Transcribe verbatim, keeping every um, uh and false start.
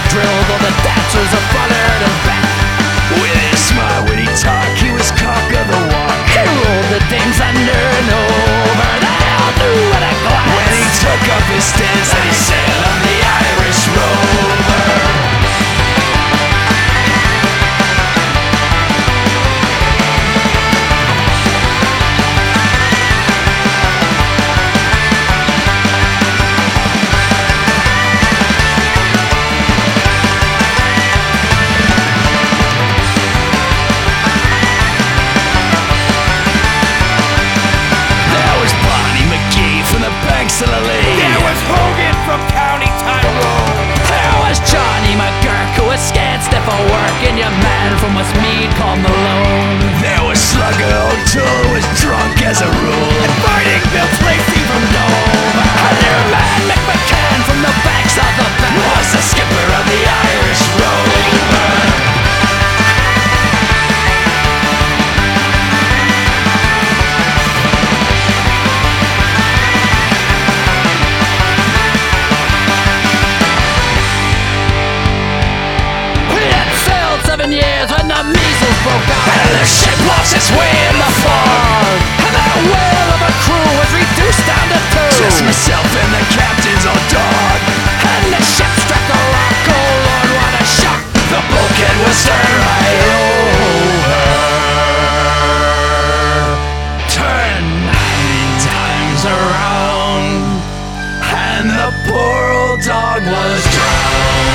drilled, all the dancers are followed him back. With his smart witty talk, he was cock of the walk. He ruled the dames under and over, they all knew at a glance. When he took up his stance, and he sailed on the Irish Rover. To the lead. There was Hogan from County Tyrone. There was Johnny McGurk, who was scared stiff of work, and your man from Westmead called Malone. There was Slugger O'Toole, who was drunk as a rule, and Fighting Bill Tracy from Dover. And your man Mick McCann from the banks of the Bank was the skipper of the Irish Rover. Seven years when the measles broke out, and the ship lost its way in the fog, and that whale of a crew was reduced down to two. Just myself and the captain's old dog, and the ship struck a rock. Oh Lord, what a shock! The bulkhead was turned right over, turned nine times around, and the poor old dog was drowned.